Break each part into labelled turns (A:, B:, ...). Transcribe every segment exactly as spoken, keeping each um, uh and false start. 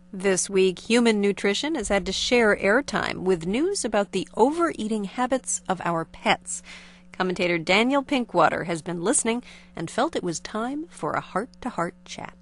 A: This week, Human Nutrition has had to share airtime with news about the overeating habits of our pets. Commentator Daniel Pinkwater has been listening and felt it was time for a heart-to-heart chat.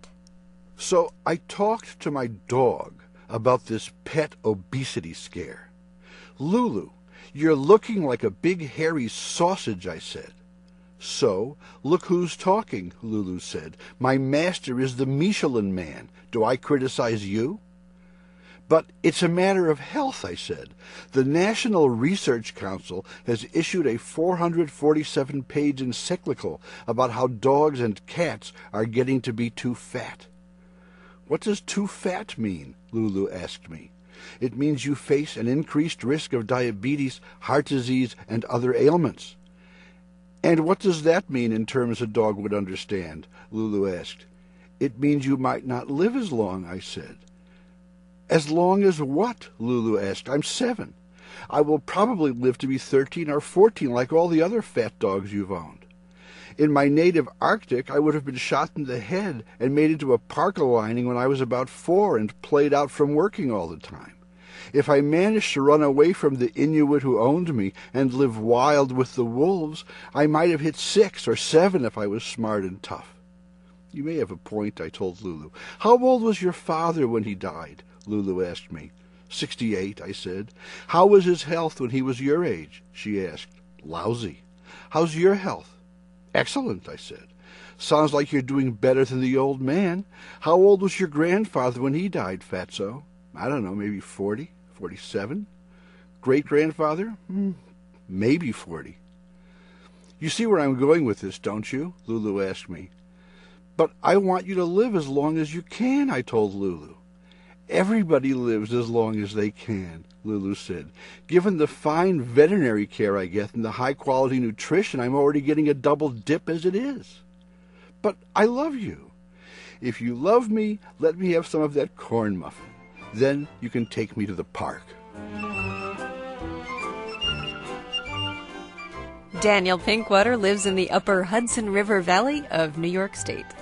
B: So I talked to my dog about this pet obesity scare. "Lulu, you're looking like a big hairy sausage," I said. "So, look who's talking," Lulu said. "My master is the Michelin Man. Do I criticize you?" "But it's a matter of health," I said. "The National Research Council has issued a four hundred forty-seven page encyclical about how dogs and cats are getting to be too fat." "What does too fat mean?" Lulu asked me. "It means you face an increased risk of diabetes, heart disease, and other ailments." "And what does that mean in terms a dog would understand?" Lulu asked. "It means you might not live as long," I said. "As long as what?" Lulu asked. "I'm seven. I will probably live to be thirteen or fourteen like all the other fat dogs you've owned. In my native Arctic, I would have been shot in the head and made into a parka lining when I was about four and played out from working all the time. If I managed to run away from the Inuit who owned me and live wild with the wolves, I might have hit six or seven if I was smart and tough." "You may have a point," I told Lulu. "How old was your father when he died?" Lulu asked me. Sixty-eight, I said. "How was his health when he was your age?" she asked. "Lousy." "How's your health?" "Excellent," I said. "Sounds like you're doing better than the old man. How old was your grandfather when he died, Fatso?" "I don't know, maybe forty, forty-seven." "Great-grandfather?" Hmm, maybe forty." "You see where I'm going with this, don't you?" Lulu asked me. "But I want you to live as long as you can," I told Lulu. "Everybody lives as long as they can," Lulu said. "Given the fine veterinary care I get and the high-quality nutrition, I'm already getting a double dip as it is." "But I love you." "If you love me, let me have some of that corn muffin. Then you can take me to the park."
A: Daniel Pinkwater lives in the upper Hudson River Valley of New York State.